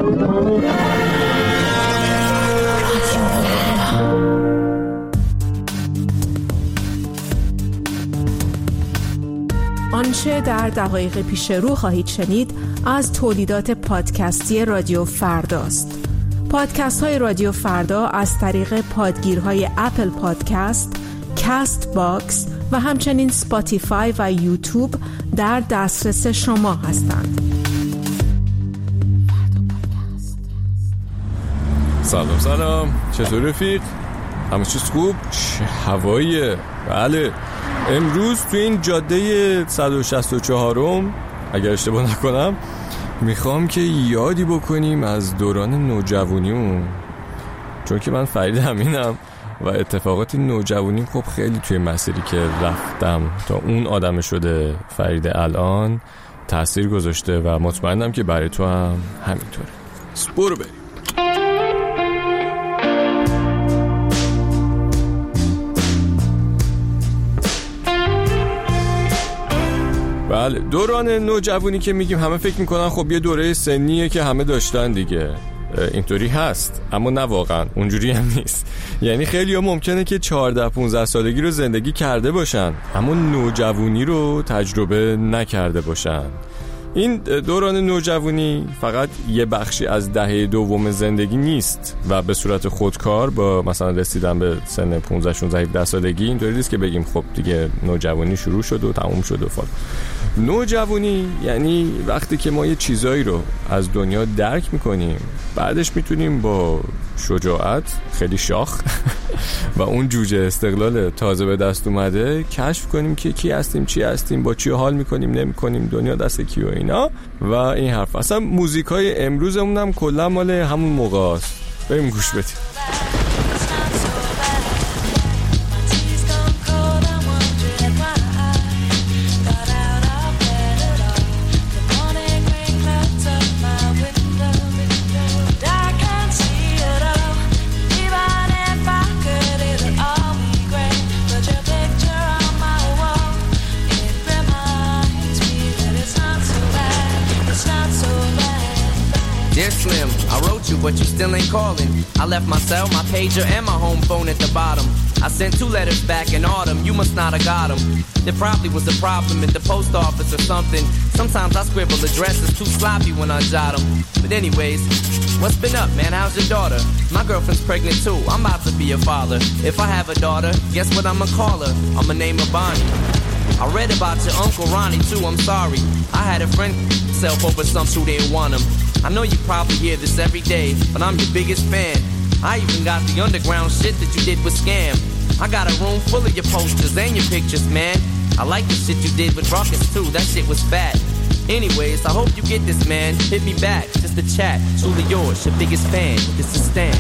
آنچه در دقایق پیش رو خواهید شنید از تولیدات پادکستی رادیو فرداست. پادکست های رادیو فردا از طریق پادگیرهای اپل پادکست، کست باکس و همچنین سپاتیفای و یوتیوب در دسترس شما هستند. سلام چطور رفیق؟ همه چیز خوب؟ چه هواییه؟ بله امروز تو این جاده 164م اگر اشتباه نکنم میخوام که یادی بکنیم از دوران نوجوانیمون، چون که من فرید امینم و اتفاقات نوجوانیم خب خیلی توی مسیری که رفتم تا اون آدم شده فرید الان تأثیر گذاشته و مطمئنم که برای تو هم همینطوره. برو بریم. بله دوران نوجوانی که میگیم همه فکر میکنن خب یه دوره سنیه که همه داشتن دیگه، اینطوری هست اما نه واقعا اونجوری هم نیست. یعنی خیلی ها ممکنه که 14-15 سالگی رو زندگی کرده باشن اما نوجوانی رو تجربه نکرده باشن. این دوران نوجوانی فقط یه بخشی از دهه دوم زندگی نیست و به صورت خودکار با مثلا رسیدن به سن 15-16-17 سالگی اینطوری نیست که بگیم خب دیگه نوجوانی شروع شد و تموم شد و فلان. نوجوانی یعنی وقتی که ما یه چیزایی رو از دنیا درک میکنیم بعدش میتونیم با شجاعت خیلی شاخ و اون جوجه استقلال تازه به دست اومده کشف کنیم که کی هستیم، چی هستیم، با چی حال میکنیم، نمیکنیم، دنیا دست کی و اینا و این حرف. اصلا موزیکای امروزمون هم کلا مال همون موقع است. بریم گوش بدیم. Dear Slim, I wrote you, but you still ain't calling. I left my cell, my pager, and my home phone at the bottom. I sent 2 letters back in autumn, you must not have got them. There probably was a problem at the post office or something. Sometimes I scribble addresses too sloppy when I jot them. But anyways, what's been up, man? How's your daughter? My girlfriend's pregnant too, I'm about to be a father. If I have a daughter, guess what I'ma call her? I'ma name her Bonnie. I read about your Uncle Ronnie too, I'm sorry. I had a friend self over some who didn't want him. I know you probably hear this every day, but I'm your biggest fan. I even got the underground shit that you did with Scam. I got a room full of your posters and your pictures, man. I like the shit you did with Ruckus too, that shit was fat. Anyways, I hope you get this, man. Hit me back, just a chat. Truly yours, your biggest fan. This is Stan.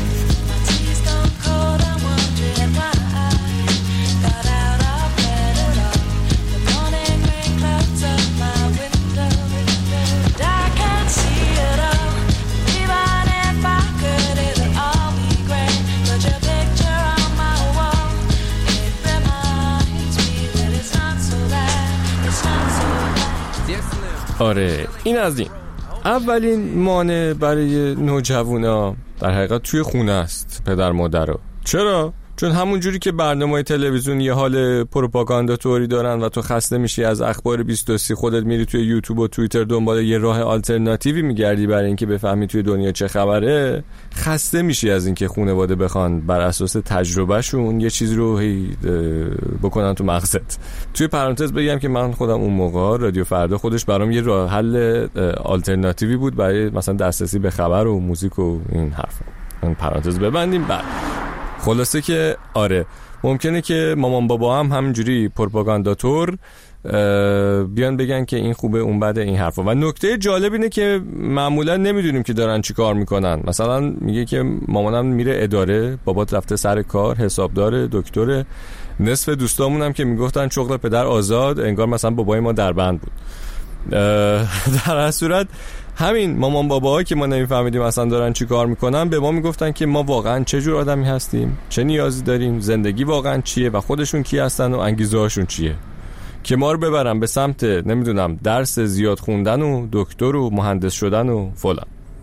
آره این از این. اولین مانع برای نوجوانا در حقیقت توی خونه است، پدر مادرها. چرا؟ چون همون جوری که برنامه‌های تلویزیون یه حال پروپاگاندا طوری دارن و تو خسته میشی از اخبار 20 خودت میری توی یوتیوب و توییتر دنبال یه راه آلترناتیوی میگردی برای اینکه بفهمی توی دنیا چه خبره، خسته میشی از اینکه خانواده بخوان بر اساس تجربهشون یه چیز رو بکنن تو مغزت. توی پرانتز بگم که من خودم اون موقع رادیو فردا خودش برام یه راه حل آلترناتیوی بود برای مثلا دسترسی به خبر و موزیک و این حرفا. اون پرانتز ببندیم. بعد خلاصه که آره ممکنه که مامان بابا هم همینجوری پروپاگانداتور بیان بگن که این خوبه اون بده این حرفا. و نکته جالب اینه که معمولا نمیدونیم که دارن چی کار میکنن. مثلا میگه که مامانم میره اداره، بابات رفته سر کار، حسابدار، دکتر. نصف دوستامون هم که میگفتن شغل پدر آزاد، انگار مثلا بابای ما در بند بود. در هر صورت همین مامان باباها که ما نمیفهمیدیم اصلا دارن چی کار میکنن به ما میگفتن که ما واقعا چه جور آدمی هستیم، چه نیازی داریم، زندگی واقعا چیه و خودشون کی هستن و انگیزه هاشون چیه، که ما رو ببرن به سمت نمیدونم درس زیاد خوندن و دکتر و مهندس شدن و فلان.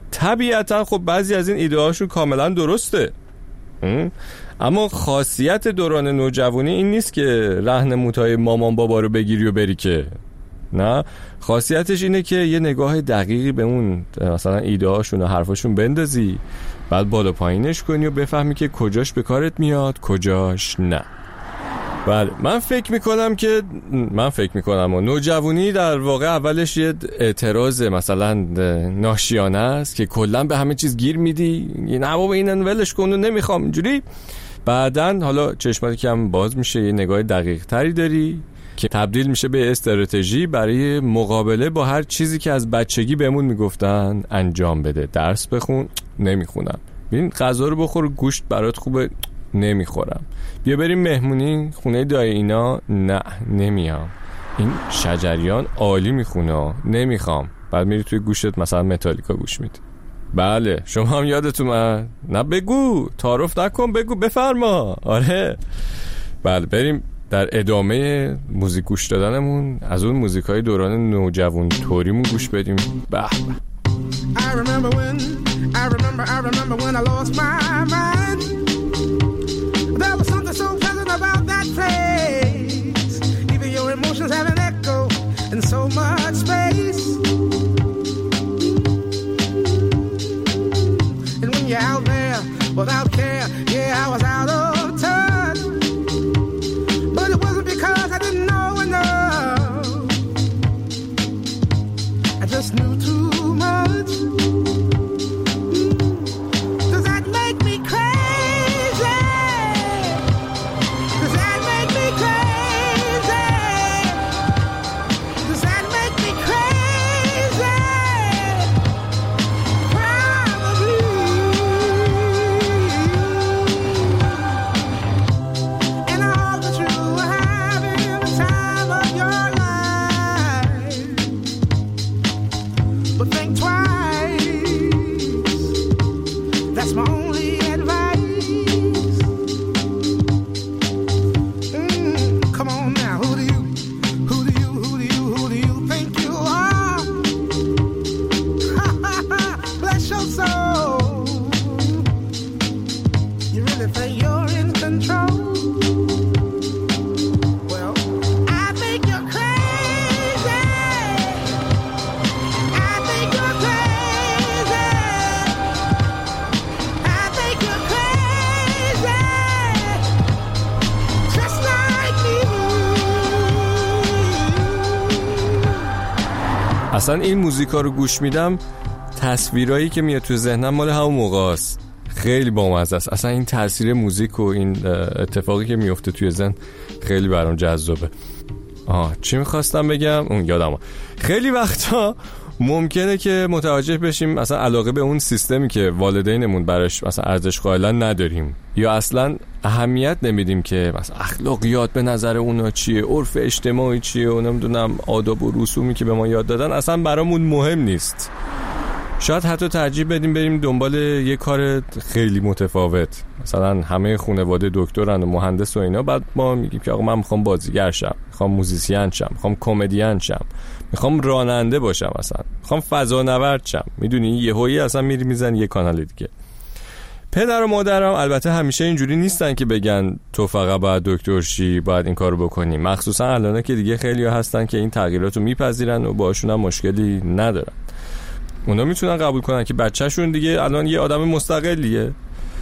طبیعتا خب بعضی از این ایده هاشون کاملا درسته، اما خاصیت دوران نوجوانی این نیست که راهنمودهای مامان بابا رو بگیری و بری، که نه، خاصیتش اینه که یه نگاه دقیقی به اون مثلا ایده هاشون و حرفاشون بندازی، بعد بالا پایینش کنی و بفهمی که کجاش به کارت میاد کجاش نه. بله، من فکر میکنم و نوجوانی در واقع اولش یه اعتراض مثلا ناشیانه است که کلا به همه چیز گیر میدی، نه بابا اینن ولش کن و نمیخوام اینجوری. بعدن حالا چشماتی که هم باز میشه، یه نگاه دقیق تری داری که تبدیل میشه به استراتژی برای مقابله با هر چیزی که از بچگی بهمون میگفتن انجام بده. درس بخون، نمیخونم. ببین غذا رو بخور، گوشت برات خوبه، نمیخورم. بیا بریم مهمونی خونه دای اینا، نه نمیام. این شجریان عالی میخونه، نمیخوام. بعد میری توی گوشت مثلا متالیکا گوش میدی. بله شما هم یادتون من، نه بگو، تعارف نکن، بگو بفرما. آره بله، بریم در ادامه موزیک گوش دادنمون از اون موزیکای دوران نوجوان توریمون گوش بدیم. به I remember when I lost my mind. There was something so pleasant about that place. Even your emotions have an echo in so much space. And when you're out there without care, yeah, I was out of touch. But it wasn't because I didn't know enough. I just knew too much. Does that make me crazy? Does that make me crazy? Does that make me crazy? Probably. And I hope that you are having the time of your life. But think twice. That's my only advice. Come on now, who do you think you are? Bless your soul. You really think you're in control? Well, I think you're crazy. I think you're crazy. I think you're crazy. Just like me. اصلا این موزیکا رو گوش میدم، تصویرایی که میاد تو ذهنم مال همون موقع است. خیلی بامزه است. اصلا این تاثیر موزیک و این اتفاقی که میفته توی ذهن خیلی برام جذابه. چی میخواستم بگم؟ اون یادم. خیلی وقتا ممکنه که متوجه بشیم مثلا علاقه به اون سیستمی که والدینمون براش مثلا ارزش قائلن نداریم، یا اصلا اهمیت نمیدیم که مثلا اخلاقیات به نظر اونا چیه، عرف اجتماعی چیه و نمیدونم آداب و رسومی که به ما یاد دادن اصلا برامون مهم نیست. شاید حتی ترجیح بدیم بریم دنبال یه کار خیلی متفاوت. مثلا همه خانواده دکترن و مهندس و اینا، بعد ما میگیم که آقا من میخوام بازیگر شم، میخوام موزیسین شم، میخوام کمدین شم، میخوام راننده باشم، مثلا میخوام فضانورد شم. میدونی یهویی اصلا میری میزنی یه کانال دیگه. پدر و مادرم البته همیشه اینجوری نیستن که بگن تو فقط باید دکتر شی، باید این کارو بکنی. مخصوصا الان که دیگه خیلی‌ها هستن که این تغییراتو میپذیرن و باهاشون هم مشکلی ندارن. اونا میتونن قبول کنن که بچه‌شون دیگه الان یه آدم مستقلیه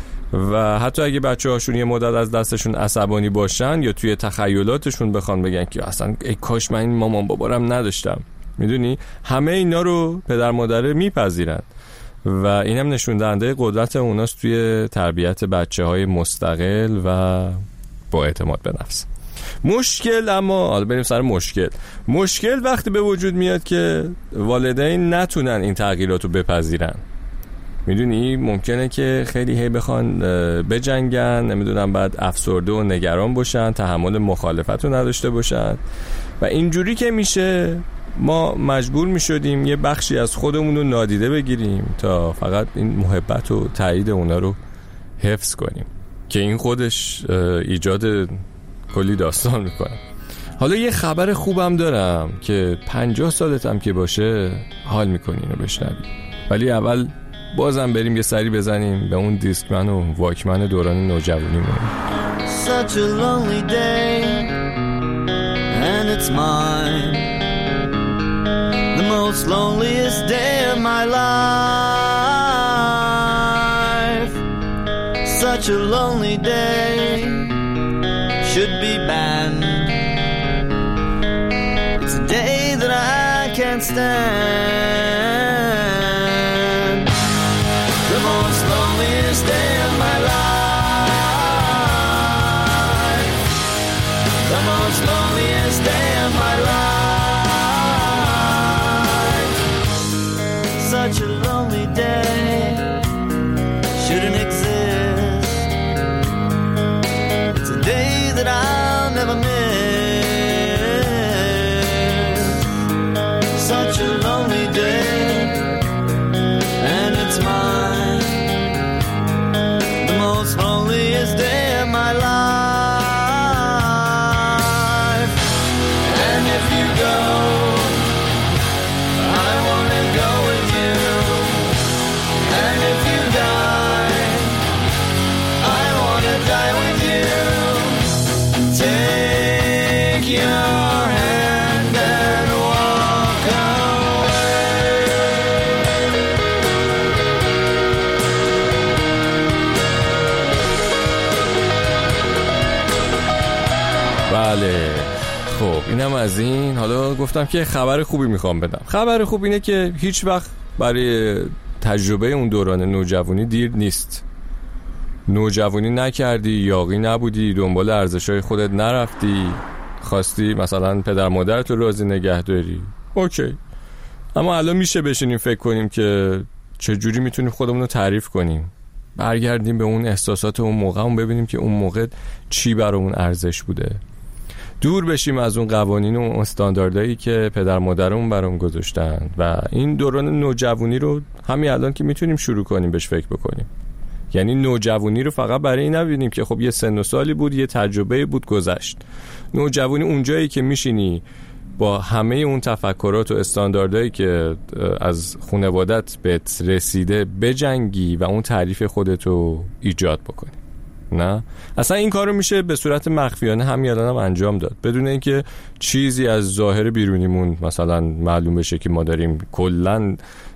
و حتی اگه بچه‌هاشون یه مدت از دستشون عصبانی باشن یا توی تخیلاتشون بخوان بگن که اصلا ای کاش من این مامان بابارم نداشتم، میدونی همه اینا رو پدر مادر میپذیرن و اینم نشون دهنده قدرت اوناست توی تربیت بچه‌های مستقل و با اعتماد به نفس. مشکل، اما حالا بریم سر مشکل وقتی به وجود میاد که والدین نتونن این تغییرات رو بپذیرن. میدونی ممکنه که خیلی هی بخوان بجنگن، نمیدونم بعد افسرده و نگران باشن، تحمل مخالفت رو نداشته باشن و اینجوری که میشه ما مجبور میشدیم یه بخشی از خودمون رو نادیده بگیریم تا فقط این محبت و تایید اونا رو حفظ کنیم که این خودش ایجاد کلی داستان میکنه. حالا یه خبر خوبم دارم که 50 سالتم که باشه حال میکنی اینو بشنوی، ولی اول بازم بریم یه سری بزنیم به اون دیسکمن و واکمن دوران نوجوانیمون. Such a lonely day and it's mine, the most loneliest day of my life. Such a lonely day should be banned. It's a day that I can't stand. The most loneliest day of my life. The most loneliest day of my life. Such a lonely day shouldn't exist. It's a day that I'll never miss. Such a lonely day, and it's mine. The most loneliest day of my life. And if you go, I wanna go with you. And if you die, I wanna die with you. Take your hand and walk away. بله خب اینم از این. حالا گفتم که خبر خوبی میخوام بدم. خبر خوب اینه که هیچ وقت برای تجربه اون دوران نوجوانی دیر نیست. نوجوانی نکردی، یاغی نبودی، دنبال ارزش‌های خودت نرفتی، خواستی مثلا پدر مادرت رو راضی نگه داری، اوکی. اما الان میشه بشینیم فکر کنیم که چجوری میتونیم خودمون رو تعریف کنیم، برگردیم به اون احساسات اون موقع، اون ببینیم که اون موقع چی برامون ارزش بوده، دور بشیم از اون قوانین و استانداردهایی که پدر مادرمون برام گذاشتن و این دوران نوجوانی رو همین الان که میتونیم شروع کنیم بهش فکر بکنیم. یعنی نوجوانی رو فقط برای این نبینیم که خب یه سن و سالی بود، یه تجربه بود، گذشت. نوجوانی اونجایی که میشینی با همه اون تفکرات و استانداردهایی که از خانوادت بهت رسیده بجنگی و اون تعریف خودتو ایجاد بکنی. نه اصلا این کارو میشه به صورت مخفیانه همین الان هم انجام داد، بدون اینکه چیزی از ظاهر بیرونیمون مثلا معلوم بشه که ما داریم کلا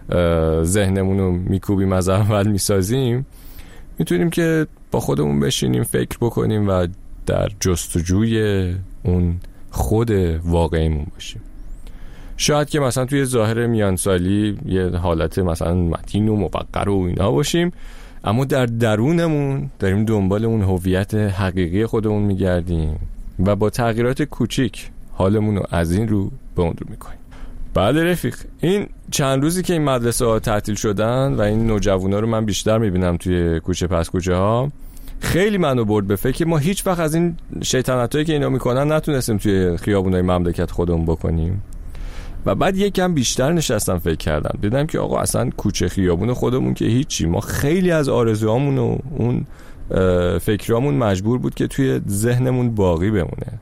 ذهنمونو میکوبیم از اول میسازیم. میتونیم که با خودمون بشینیم فکر بکنیم و در جستجوی اون خود واقعیمون باشیم. شاید که مثلا توی ظاهر میانسالی یه حالت مثلا متین و موقر و اینا باشیم، اما در درونمون داریم دنبال اون هویت حقیقی خودمون میگردیم و با تغییرات کوچیک حالمون رو از این رو به اون رو میکنیم. بله رفیق، این چند روزی که این مدرسه ها تعطیل شدن و این نوجوانا رو من بیشتر میبینم توی کوچه پس کوچه ها، خیلی منو برد به فکر ما هیچ وقت از این شیطنتایی که اینا میکنن نتونستیم توی خیابونای مملکت خودمون بکنیم. و بعد یکم بیشتر نشستم فکر کردم، دیدم که آقا اصلا کوچه خیابون خودمون که هیچی، ما خیلی از آرزوهامون و اون فکرامون مجبور بود که توی ذهنمون باقی بمونه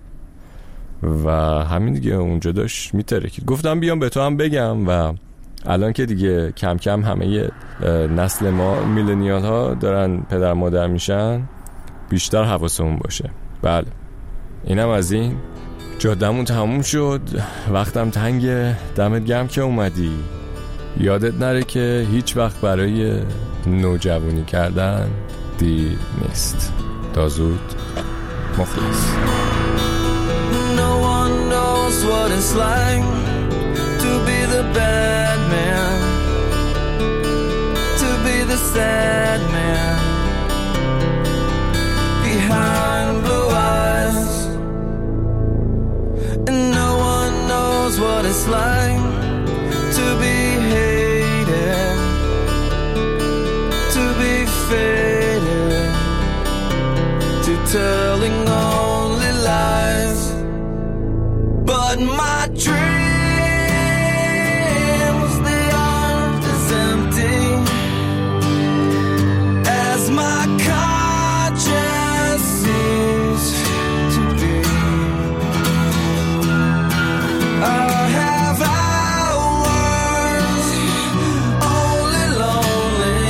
و همین دیگه اونجا داشت میترکید. گفتم بیام به تو هم بگم و الان که دیگه کم کم همه نسل ما میلنیال ها دارن پدر مادر میشن، بیشتر حواسمون باشه. بله اینم از این. جادمون تموم شد، وقتم تنگه، دمت گرم که اومدی. یادت نره که هیچ وقت برای نوجوانی کردن دیر نیست. تا زود، مخلص. No one knows what it's like to be the bad man, to be the sad man behind blue eyes. And no one knows what it's like to be hated, to be faded, to telling only lies. But my dreams, they aren't as empty as my conscience seems to be. I have hours only lonely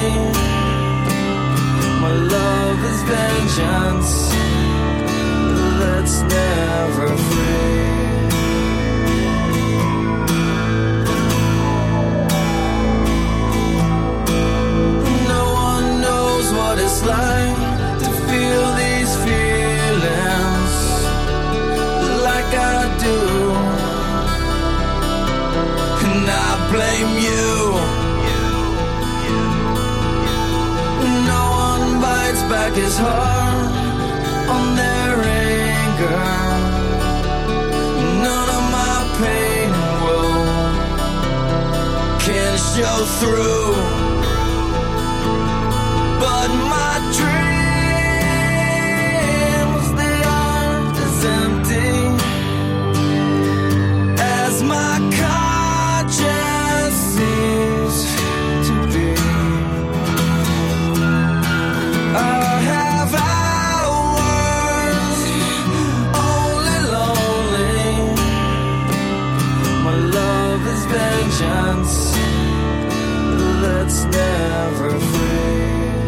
like his heart on their anger. None of my pain and woe can show through, but my dreams, they aren't as empty as my conscience seems to be. I have hours only lonely. My love is vengeance that's never free.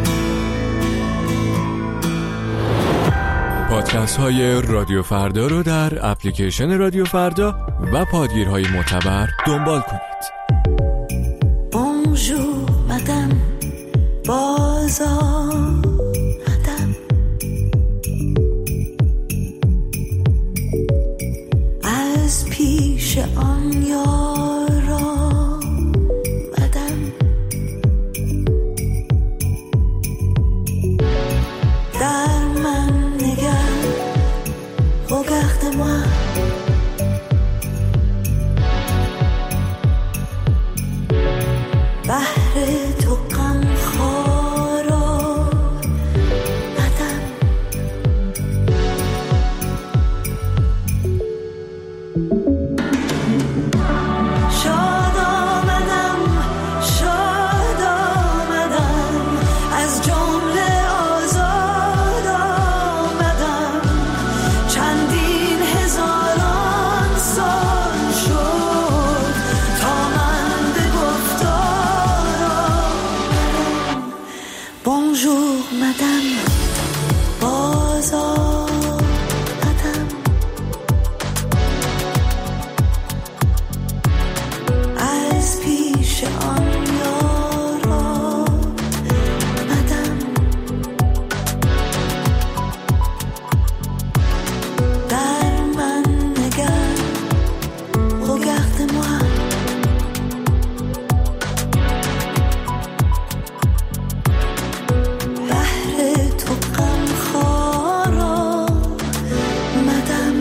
پادکست های رادیو فردا رو در اپلیکیشن رادیو فردا و پادگیرهای معتبر دنبال کنید. Bonjour madame, باز آمدم. از پیش آن یار آمدم. در من نگر regarde-moi. بحر تو غم خارا ندم. شاد آمدم، شاد آمدم، از جمله آزاد آمدم. چندین هزاران سال شد تا من به گفتار آمدم. Bonjour madame, باز آمدم. از پیش آن یار آمدم. در من نگر regarde-moi. بحر تو غم خارا مدم.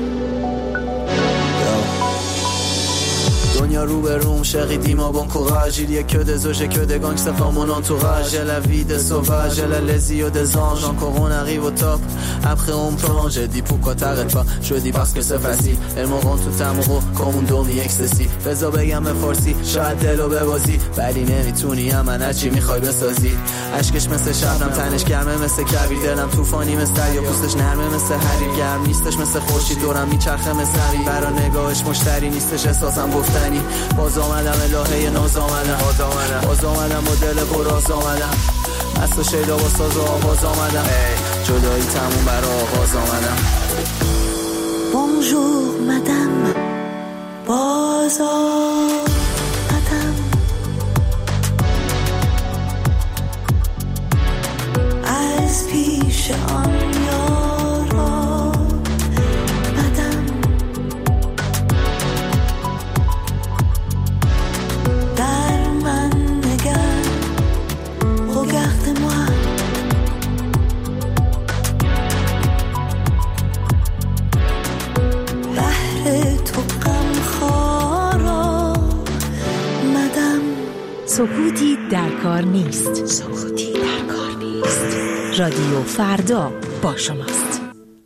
Donnja room, chérie, dis-moi bon courage. Il y a que des oeufs, j'ai que des gangs, ça forme mon entourage. J'ai la vie des sauvages, j'ai les yeux des anges. Encore on arrive au top, après on plonge. J'ai dit pourquoi t'arrêtes pas, je dis parce que c'est facile. Elles me rendent tout amoureux comme une dormi ecstasy. بذار بگم به فارسی شاید دلو ببازی، ولی نمیتونی من هرچی میخوای بسازی. عشقش مثل شبنم، تنش گرمه مثل کویر، دلم طوفانی مثل دریا، پوستش نرمه مثل حریر، گرم نیستش مثل خورشید، دورم میچرخه مثل حریر. برا نگاهش مشتری نیستش، احساسم گفتنی. باز آمدم الهه ناز آمدم، باز آمدم با دل پراز آمدم. مست و شیدا با ساز و آواز آمدم. جدایی تموم برا آغاز آمدم. Bonjour madame, باز آمدم. از پیش آن یار آمدم. در من نگر regarde-moi. بحر تو غم خارا مدم. سکوتی در کار نیست. سکوتی در کار نیست. رادیو فردا با شماست.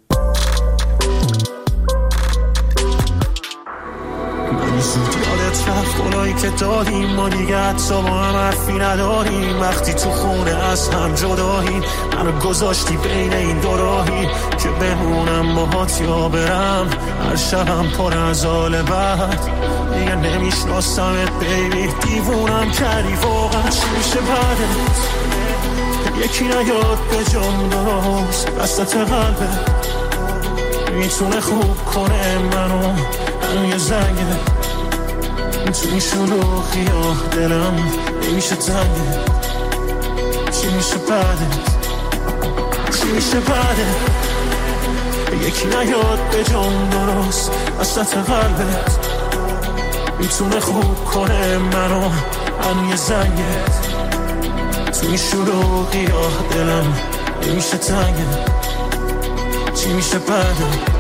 یادت رفت اونایی که دادیم ما دیگه حتی با هم حرفی نداریم. وقتی تو خونه از هم جداییم، منو گذاشتی بین این دو راهی که بمونم باهات یا برم. هر شبم پر از حال بد، دیگه نمیشناسمت بیبی. دیوونم کردی واقعا، چی میشه بعدت؟ یکی نیاد به جام درست وسط قلبت، میتونه خوب کنه منو. یه زنگه تو این شلوغی ها دلم نمیشه تنگه. چی میشه بعدت؟ چی میشه بعدت؟ یکی نیاد به جام درست وسط قلبت، میتونه خوب کنه منو. یه زنگه تو این شلوغی ها دلم نمیشه تنگه چی میشه بعده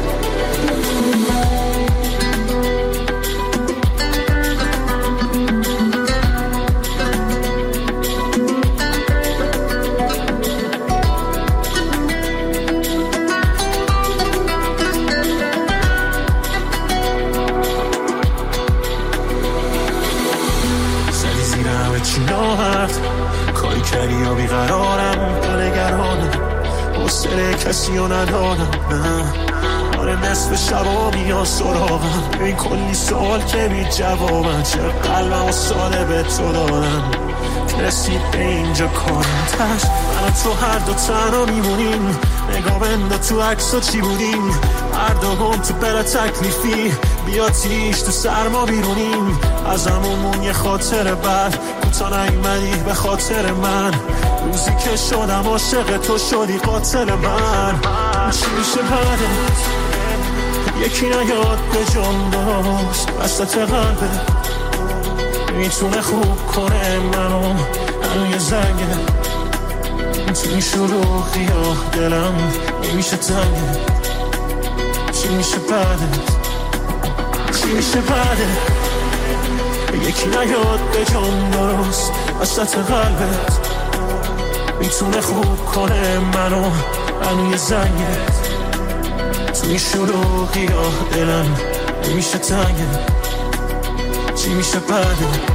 کاری کردی یا بیقرارم تو نگرانم حوصله کسی رو ندارم نه آره نصف شبا میان سراغم این کلی سوال که بی جوابم چه قلبم و ساده به تو دادم که رسید به اینجا کارم تش من تو هر دو تنها میمونیم نگاه بنده تو عکسا چی بودیم هر دو گم تو بلا تکلیفی بیا تیش تو سرما بیرونیم از همون یه خاطر بد کوتا نیومدی به خاطر من روزی که شدم عاشق تو شدی قاتل من چی میشه بعدت یکی نیاد به جان داشت وسط قلبه میتونه خوب کنه منو هنو یه زنگه تو این شروعی یا دلم نمیشه تنگه چی میشه بعدت چی میشه بعدت یکی نیاد به جان درست وسط قلبت میتونه خوب کنه منو هنو یه زنگت تو این شروعی یا دلم نمیشه تنگه چی میشه بعدت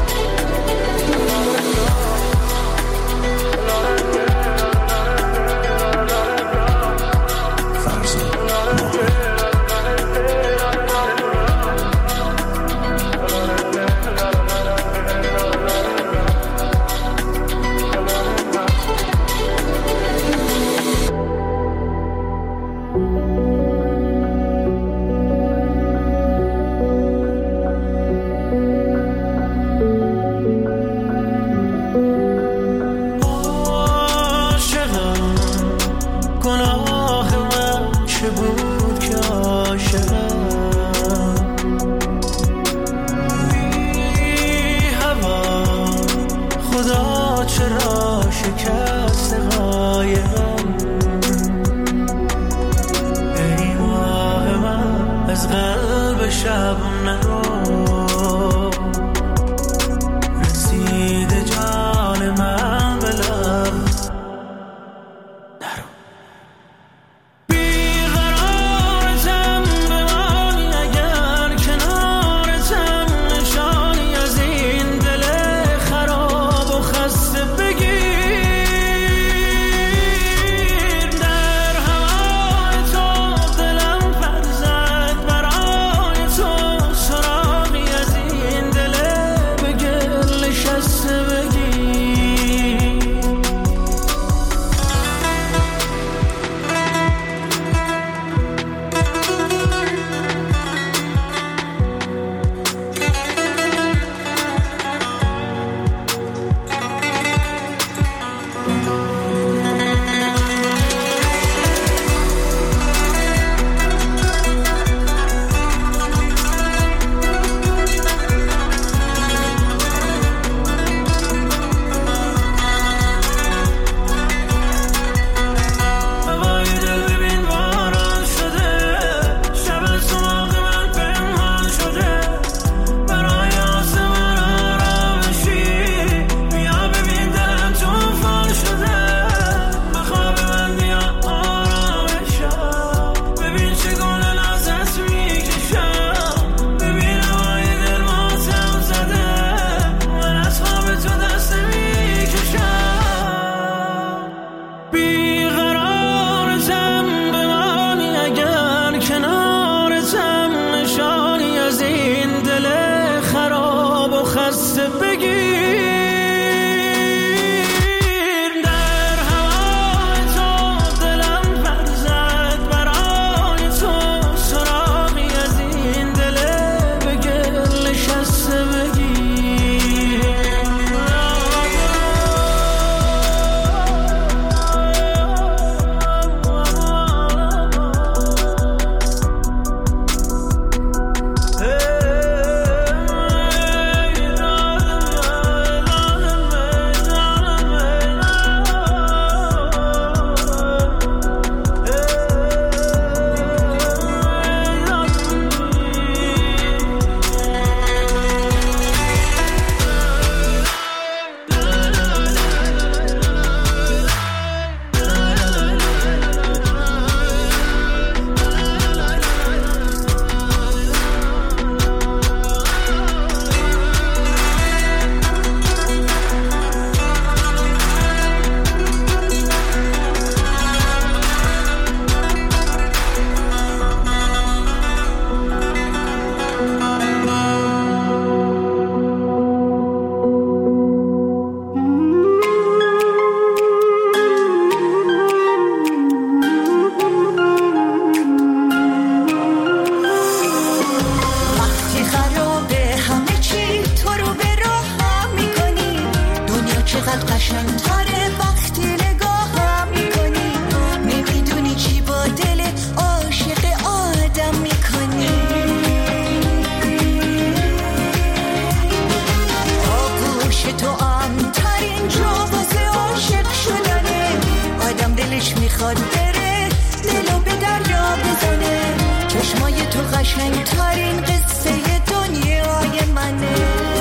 میخواد بره دلو به دریا بزنه چشمای تو قشنگ ترین قصه دنیای منه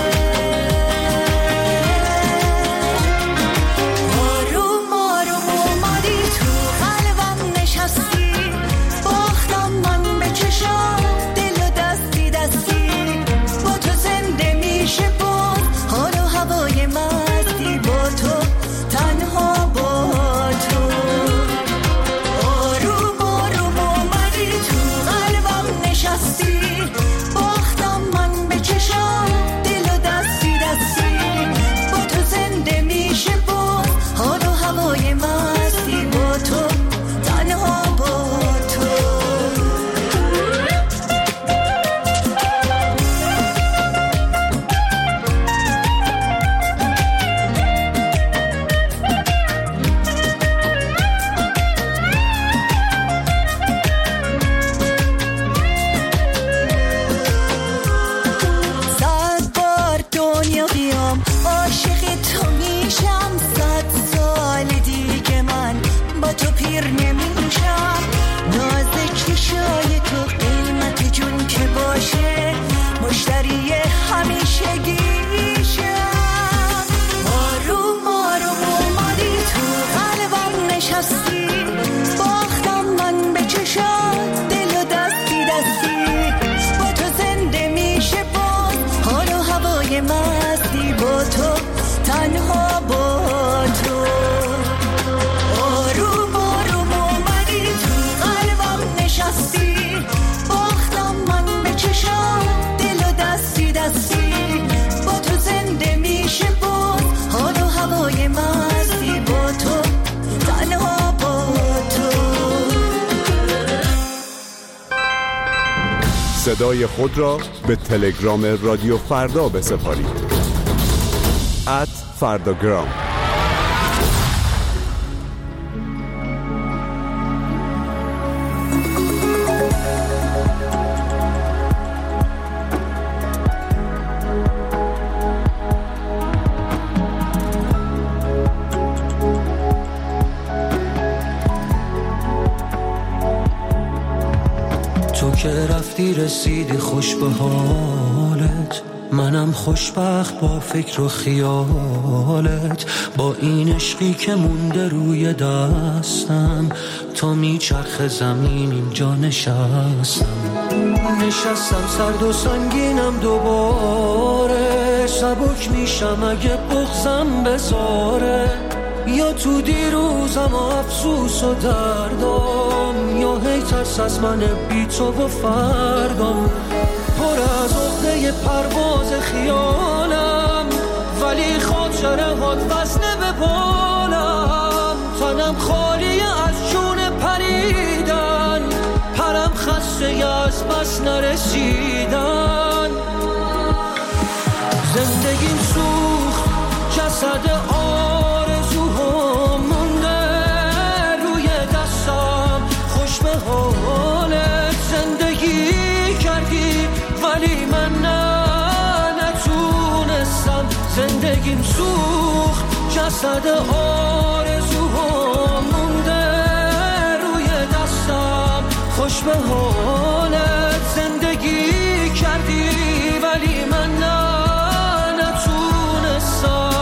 آروم آروم اومدی تو قلبم نشستی باختم من به چشم دل و دستی دستی با تو زنده میشه باز حال و هوای مستی با تو تنها با تو آروم آروم اومدی تو قلبم نشستی باختم من به چشم دل و دستی دستی با تو زنده میشه باز حال و هوای مستی با تو تنها با تو صد بار دنیا بیام عاشق تو میشم صد سال دیگه من با تو پیر نمیشم ناز چشای تو قیمت جون که باشه مشتری همیشگیشم آروم آروم اومدی تو قلبم نشستی باختم من به چشات دل و دستی دستی با تو زنده میشه باز حال و هوای مستی با تو تنها با تو آروم آروم اومدی تو قلبم نشستی باختم من به چشم دل و دستی دستی با تو زنده میشه باز حال و هوای مستی با تو تنها با تو صدای خود را به تلگرام رادیو فردا بسپارید @فرداگرام. تو که رفتی رسیدی خوش به حالت منم خوشبخت با فکر و خیالت با این عشقی که مونده روی دستم تا میچرخ زمین اینجا نشستم سرد و سنگینم دوباره سبک میشم اگه بغضم بذاره یا تو دیروزم افسوس و دردم یا هی ترس از من بی تو و فردم پر از عقده پرواز خیالم ولی خاطره هات وزنه به بالم تنم خالی از جون پریدن پرم خسته از بس نرسیدن زندگیم سوخت جسد آرزوها مونده روی دستم خوش به حالت زندگی کردی ولی من نتونستم زندگیم سوخت جسد آرزوها مونده روی دستم خوش به حالت زندگی کردی ولی من نتونستم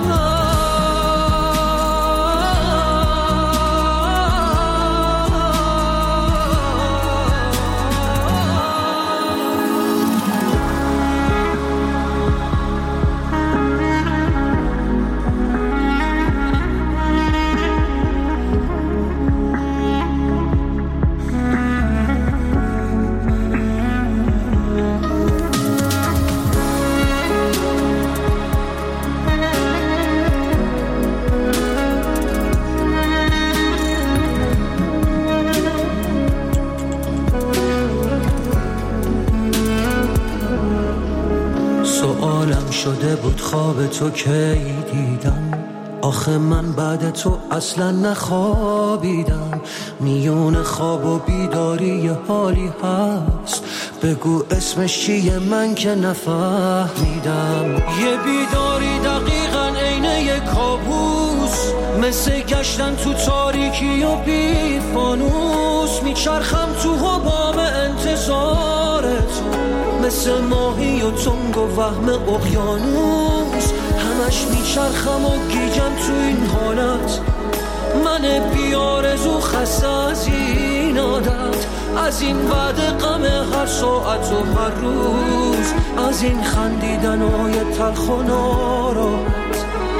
سوالم شده بود خواب تو کی دیدم آخه من بعد تو اصلا نخوابیدم میون خواب و بیداری یه حالی هست بگو اسمش چیه من که نفهمیدم یه بیداری دقیقاً عین یه کابوس مثل گشتن تو تاریکی و بی فانوس میچرخم تو حباب انتظار تو، مثل ماهی و تنگ و وهم اقیانوس همش میچرخم و گیجم تو این حالت. من بیارزو خسته از این عادت، از این وعده غم هر ساعت و هر روز، از این خندیدنهای تلخ و ناراحت.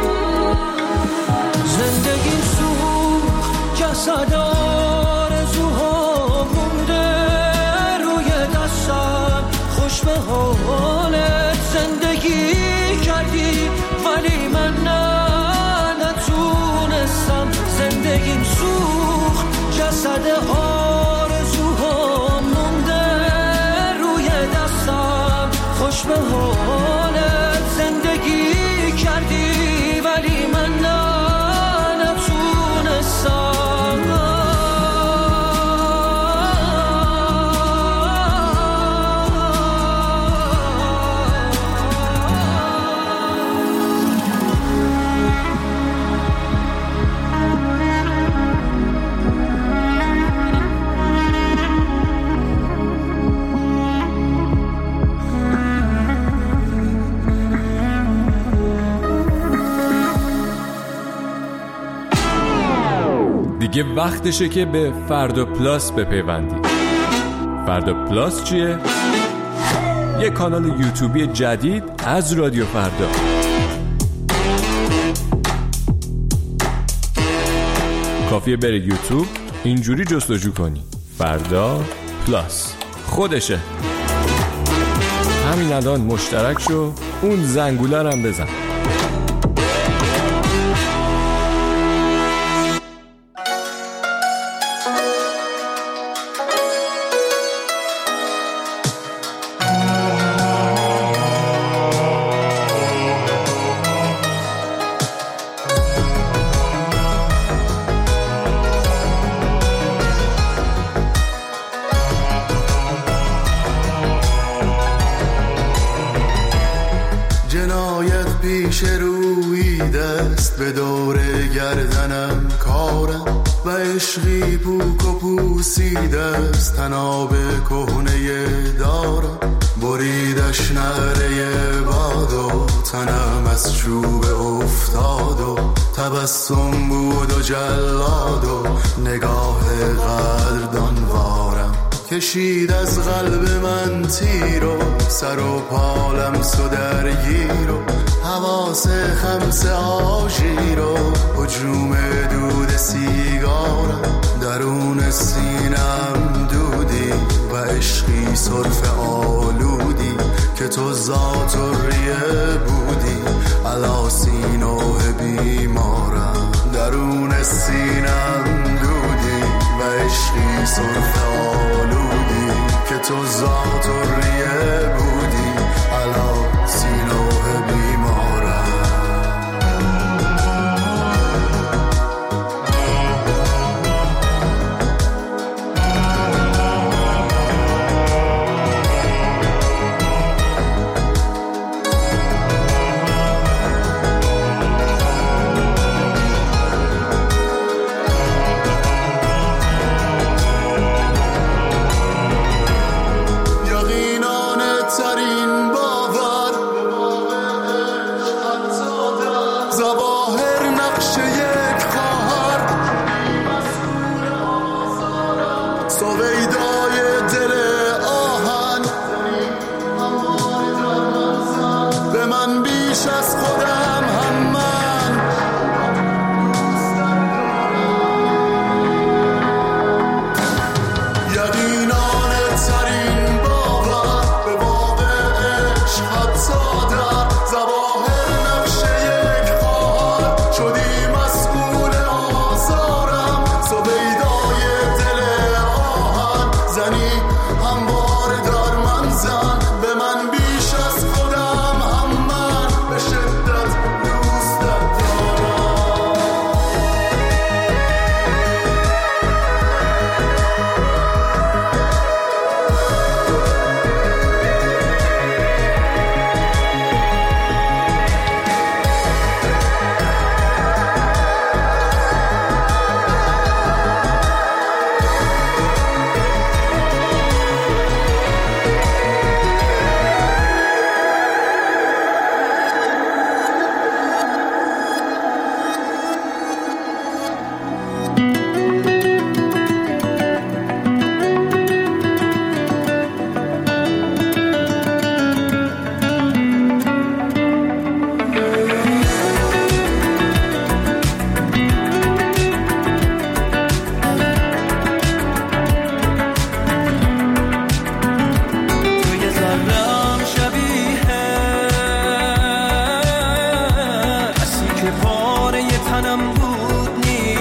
زندگیم سوخت جسد آرزوها مونده روی دستم، خوش به حالت زندگی کردی ولی من نتونستم. زندگیم سوخت جسد آرزوها مونده روی دستم، خوش به حالت زندگی کردی ولی من نتونستم. دیگه وقتشه که به فردا پلاس بپیوندید. فردا پلاس چیه؟ یه کانال یوتیوبی جدید از رادیو فردا. کافیه بری یوتیوب اینجوری جستجو کنی فردا پلاس، خودشه. همین الان مشترک شو، اون زنگوله رو هم بزن. پیش روی دست به دور گردنم کارم و عشقی پوک و پوسیده است تناب کهنه دارم. بریدش نعره باد و تنم از چوب افتاد و تبسم بود و جلاد و نگاه قدردان وارم. کشید از قلب من تیر و سر و پالم سو درگیر و حواس خمس آژیر و هجوم دود سیگارم. درون سینم دودی و عشقی صرف آلودی که تو ذات و ریه بودی علا سینوه بیمارم. درون سینم دودی و عشقی صرف آلودی که تو ذات و ریه بودی علا سینوه بیمارم. یقینا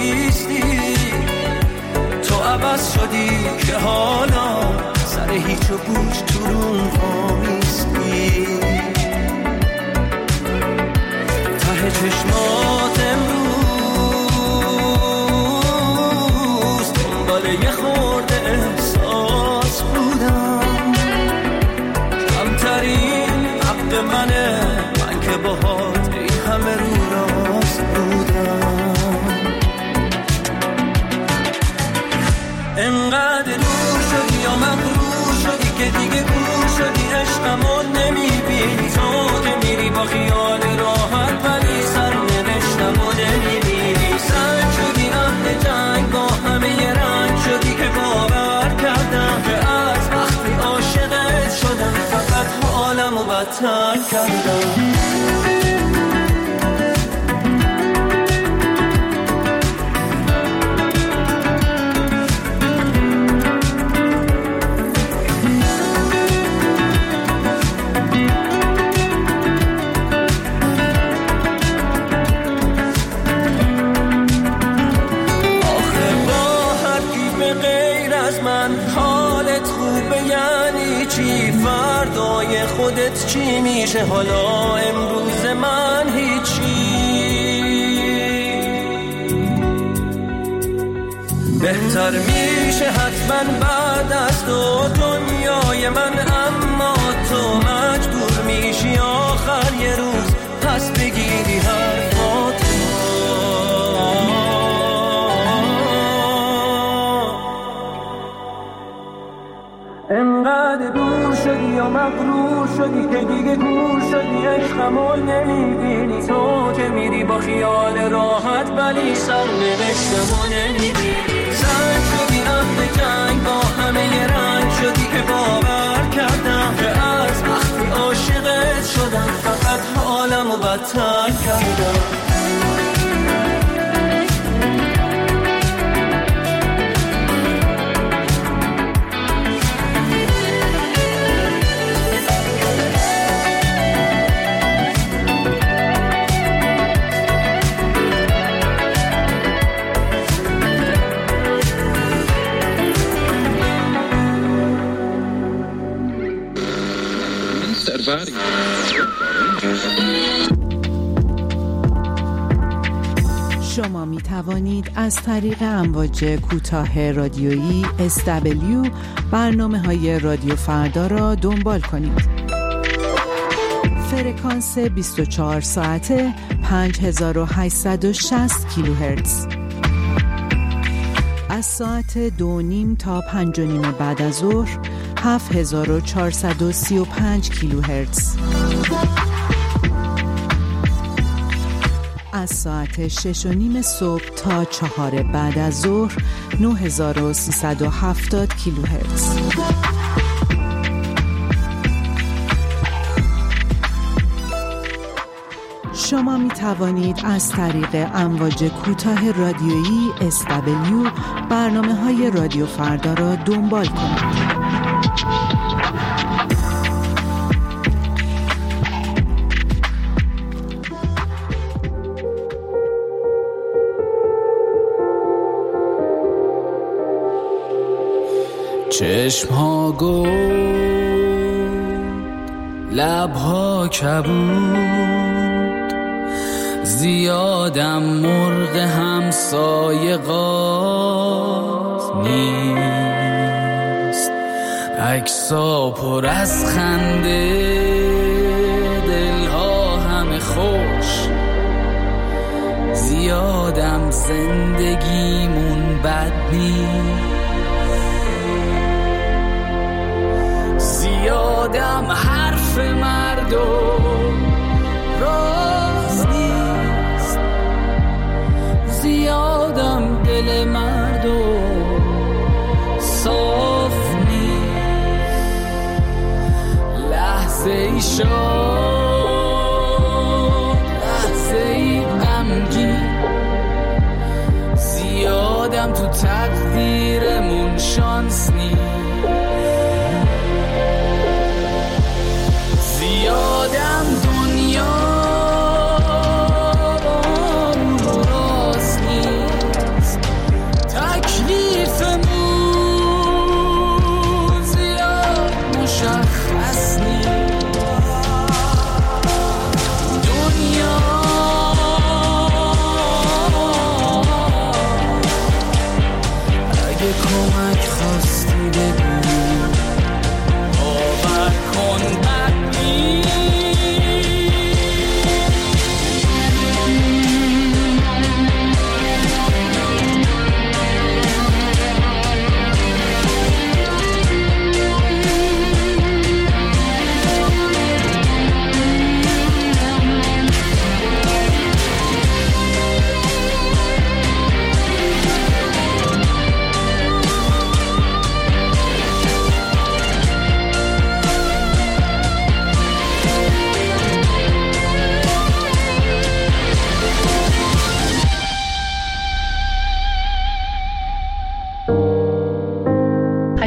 نیستی، تو عوض شدی که حالا سر هیچ و گوش تو رون آمیستی. ته چشمات امروز دنبال یه خورده احساس بودم، کمترین حق منه، من که باهات این همه رو راست بودم. انقدر دور شدی یا مغرور شدی که دیگه گور شدی، عشقمو نمیبینی، تو که میری با خیال راحت ولی سرنوشتمو نمیبینی. سنگ شدی اهل جنگ، با همه یه رنگ شدی که باور کردم که از وقتی عاشقت شدم فقط حالمو بدتر کردم. خودت چی میشه حالا؟ امروز من هیچی. بهتر میشه حتما بعد از تو دنیای من، اما تو مجبور میشی آخر یه روز پس بگیری حرفات. انقدر دور شدی یا مغرور شدی که دیگه گور شدی، عشقمو نمیبینی، تو که میری با خیال راحت ولی سرنوشتمو نمیبینی. زن شدی اهل جنگ، با همه یه رنگ شدی که باور کردم که از وقتی عاشقت شدم فقط حالمو بدتر کردم. شما می توانید از طریق امواج کوتاه رادیویی SW برنامه‌های رادیو فردا را دنبال کنید. فرکانس 24 ساعته 5860 کیلوهرتز. از ساعت 2:30 تا 5:30 بعد از ظهر 7435 کیلوهرتز. از ساعت 6:30 صبح تا 4 بعد از ظهر 9370 کیلوهرتز. شما می توانید از طریق امواج کوتاه رادیویی SW برنامه‌های رادیو فردا را دنبال کنید. چشم‌ها گل، لب‌ها کبود، زیادم مرغ همسایه قاز نیست. عکس‌ها پر از خنده، دل‌ها همه خوش، زیادم زندگیمون بد نیست. زیادم حرف مردم راست نیست، زیادم دل مردم صاف نیست. لحظه ای شاد، لحظه ای غمگین، زیادم تو تقدیرمون شانس نیست. زیادم دنیا راست نیست،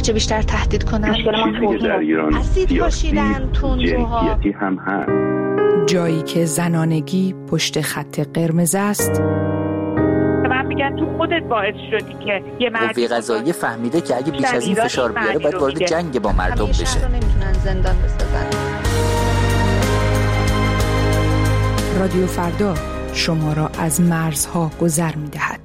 هرچه بیشتر تهدید کنن. چیزی که در ایران سیاسی جنسیتی هم هست. جایی که زنانگی پشت خط قرمز است. من میگن تو خودت باعث شدی که یه قوه قضاییه فهمیده که اگه بیش از این فشار بیاره باید وارد جنگ با مردم بشه. همیشه نمیتونن زندان بسازن. رادیو فردا شما را از مرزها گذر می‌دهد.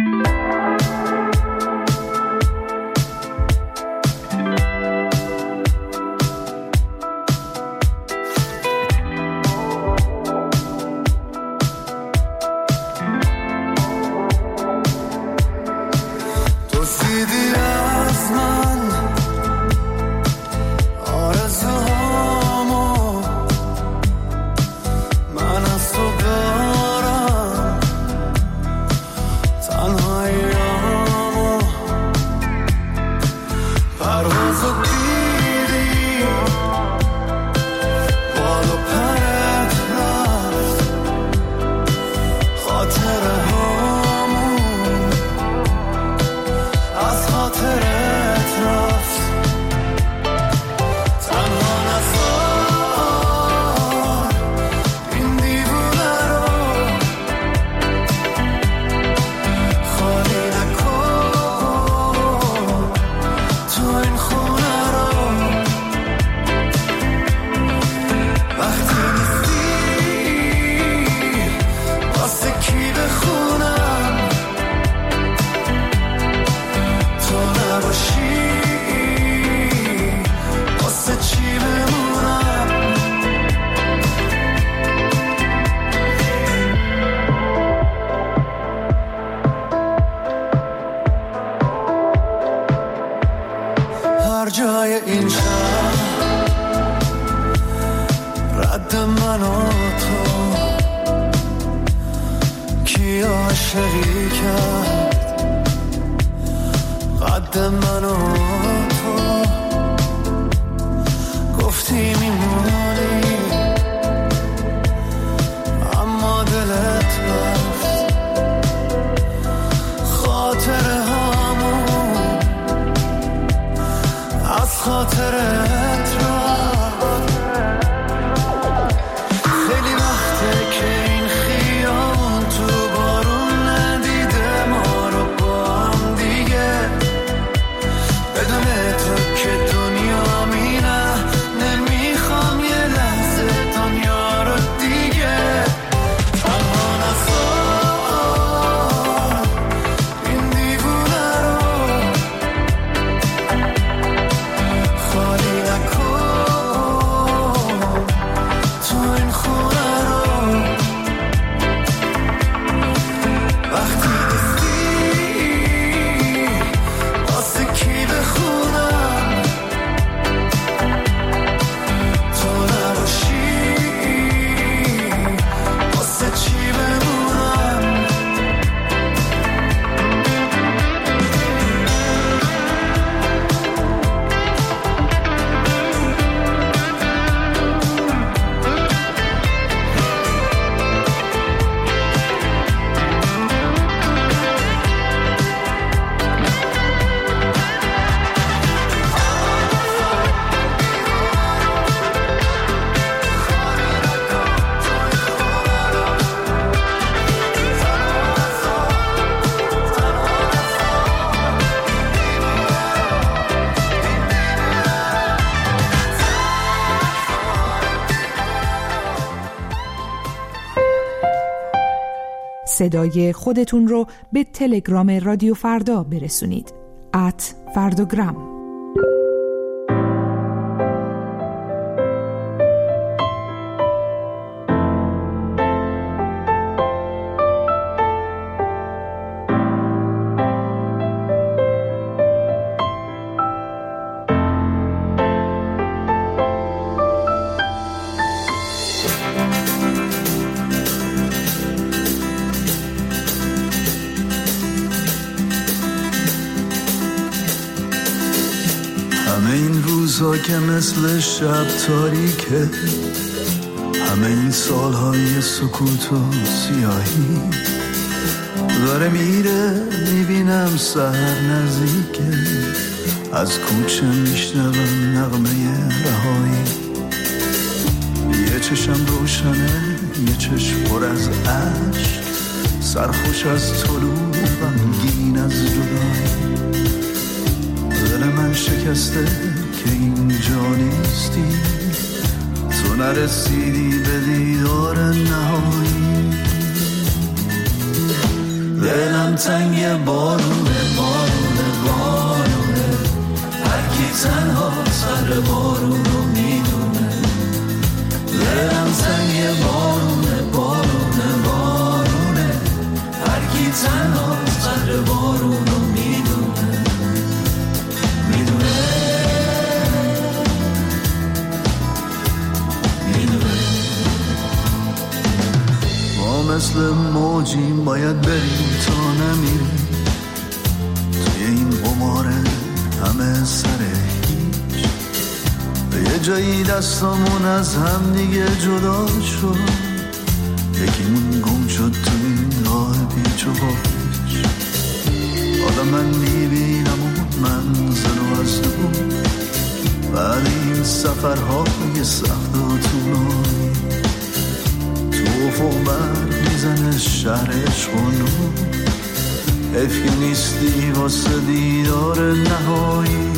صدای خودتون رو به تلگرام رادیو فردا برسونید. @فرداگرام. که مثل شب تاریکه، همه این سالهای سکوت و سیاهی داره میره، میبینم سحر نزدیکه، از کوچه میشنوم نغمه رهایی. یه چشم روشنه، یه چشم پر از عشق، سرخوش از طلوع غمگین از جدایی. دل من شکسته که اینجا نیستی، تو نرسیدی به دیدار نهایی. دلم تنگ بارونه بارونه بارونه، هرکی تنها سر بارون رو میدونه. دلم تنگ بارونه بارونه بارونه، هرکی تنها سر بارون رو میدونه. مثل موجی باید بریم تا نمیریم توی این قماره همه سر هیچ. به یه جایی دستامون از هم دیگه جدا شد، یکیمون گم شد تو این راه پیچ و خاک. حالا من میبینم اون منزل و از دور، بعد این سفرهای سخت و طولانی. تو افق برق میزنه شهر عشق و نور، حیف که نیستی واسه دیدار نهایی.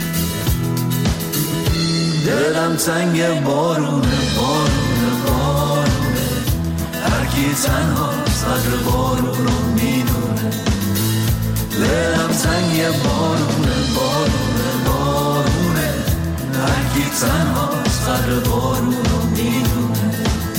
دلم تنگ بارونه بارونه بارونه، هرکی تنها صدر بارون رو میدونه. دلم تنگ بارونه بارونه بارونه، هرکی تنها صدر بارون رو میدونه.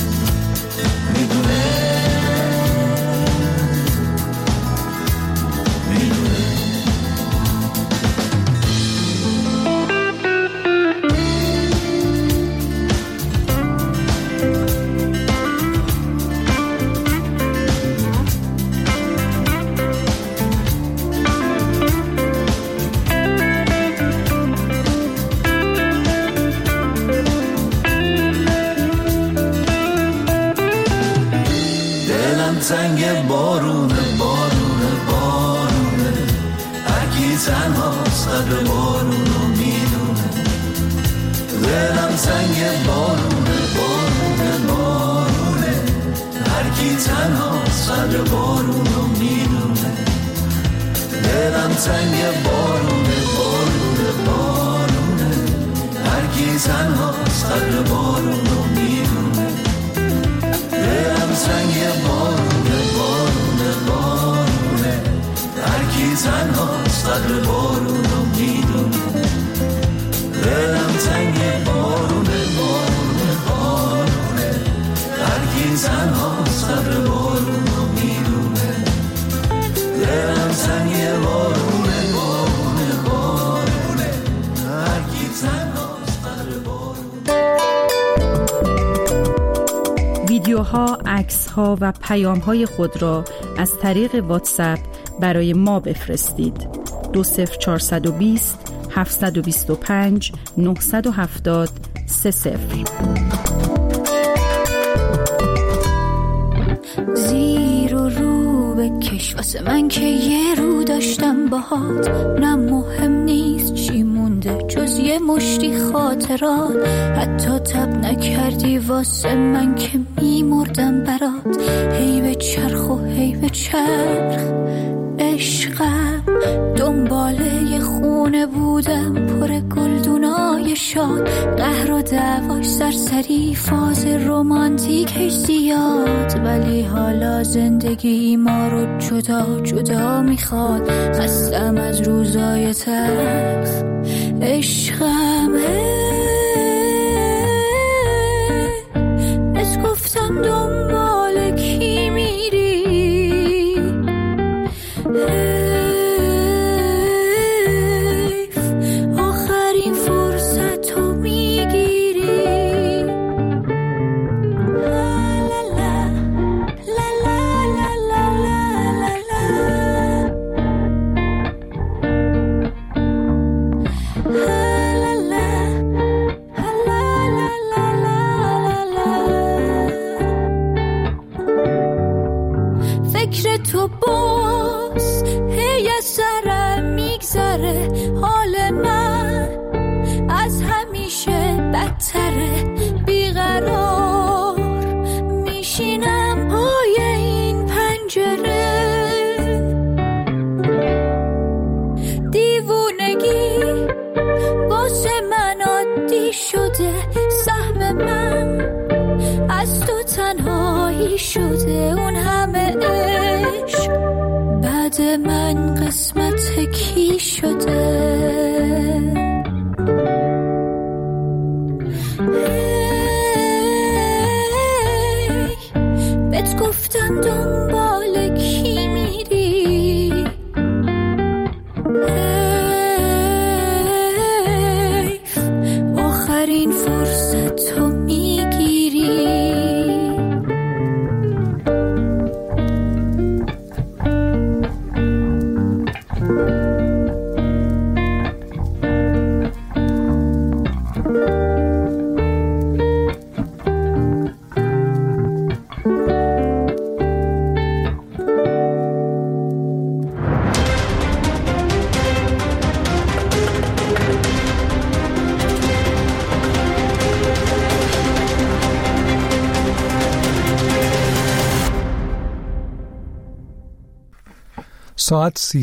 تنگ بارونه بارونه بارونه، هرکی تنها صدر بارون رو میدونه. دلم تنگ بارونه بارونه بارونه، هرکی تنها صدر بارون رو میدونه. دلم تنگ بارونه بارونه بارونه، هرکی تنها صدر بارون رو میدونه. دلم تنگ بارونه بارونه بارونه، هرکی تنها صدر بارون رو میدونه. دلم تنگ بارونه بارونه بارونه، هرکی تنها صدر بارون رو میدونه. دلم تنگ بارونه بارونه بارونه، هرکی تنها صدر بارون. ویدیوها، عکس‌ها و پیام‌های خود را از طریق واتساپ برای ما بفرستید. 20420 725 970 30. زیر و رو بکش واسه من که یه رو داشتم باهات. نه مهم نیست چی مونده جز یه مشتی خاطرات. حتی تب نکردی واسه من که میمردم برات. هی به چرخ و هی به چرخ عشقم، دنباله یه خونه بودم پر گلدونای شاد. قهر و دعواش سرسری، فاز رومانتیکش زیاد. ولی حالا زندگی ما رو جدا جدا میخواد. خستم از روزای تلخ عشقم. از گفتم دنبال کی میری، آخرین فرصت رو میگیری. لا لا لا لا لا لا لا لا. شده اون همه عشق بعد من قسمت کی شده بهت گفتم دنبال کی میری حیف آخرین فرصت رو میگیری ساعت